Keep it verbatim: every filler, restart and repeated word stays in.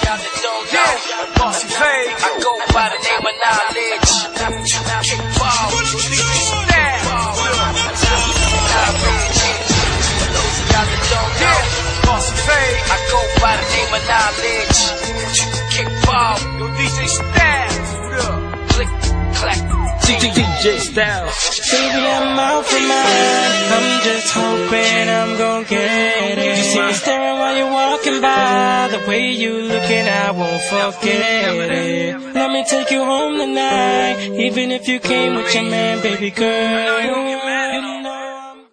y'all that don't know, Bossy Fade, I go by the name of Knowledge. Kick ball, those of y'all that don't know, Bossy Fade, I go by the name of Knowledge. Kick ball, yo D J Styles, click, clack, D J Styles. Baby, I'm out for mine. I'm just hoping I'm gon' get it. You see me staring while you're walking by. The way you looking, I won't forget it. Let me take you home tonight, even if you came with your man, baby girl.